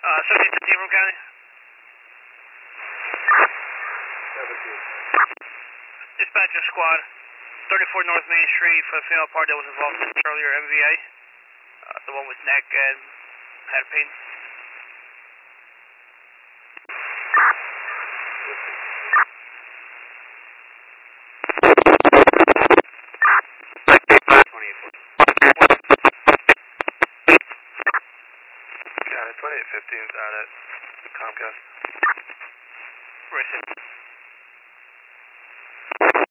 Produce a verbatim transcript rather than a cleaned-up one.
Uh, seventeen fifteen from County. seventeen. Dispatcher squad, thirty-four North Main Street for the female party that was involved in the earlier M V A. Uh, the one with neck and head pain. twenty-eight fifteen is out at Comcast. Where is it?